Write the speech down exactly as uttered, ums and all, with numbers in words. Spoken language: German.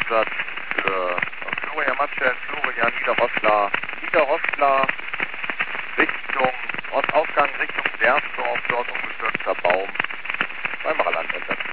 Einsatz für Florian Matschel, Florian Niederroslar, Niederroslar Richtung Ostaufgang, Richtung Sersdorf, dort umgestürzter Baum beim Ralland-Einsatz.